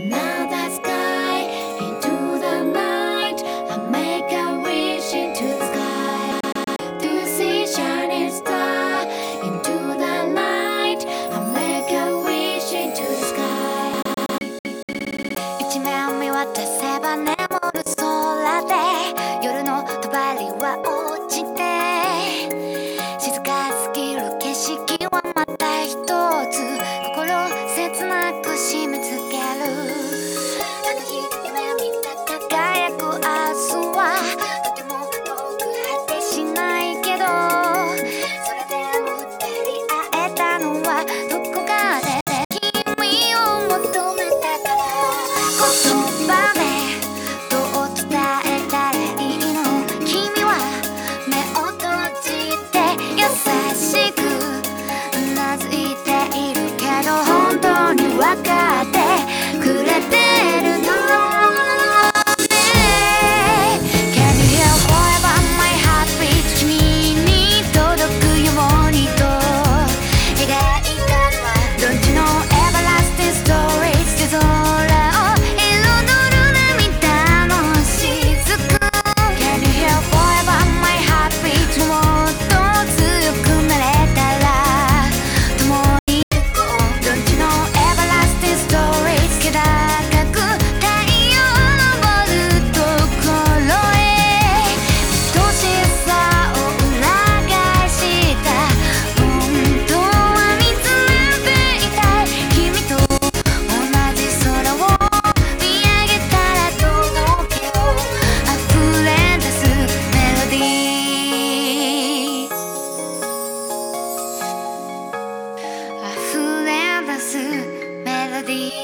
another sky into the night. I make a wish into the sky to see shining star into the night. I make a wish into the sky. 一面見渡せば眠る空で夜の帳は落ちて静かすぎる景色はまた一つ心切なく締め付ける。あの日夢見た輝く明日はとても遠く果てしないけど、それでも二人会えたのはどこかで君を求めたから。言葉でどう伝えたらいいの。君は目を閉じて優しくうなずいているけど、本当に分かってくれてるのね。 Can you hear forever my heartbeat 君に届くようにと描いたのは Don't you know everlasting stories 夜空を彩る涙の雫 Can you hear forever my heartbeat もっと強くなれたら共に行こう Don't you know everlasting stories 気高く太陽昇るところへ愛しさを裏返した本当は見つめていたい君と同じ空を見上げたら届けよう溢れ出すメロディー溢れ出すメロディー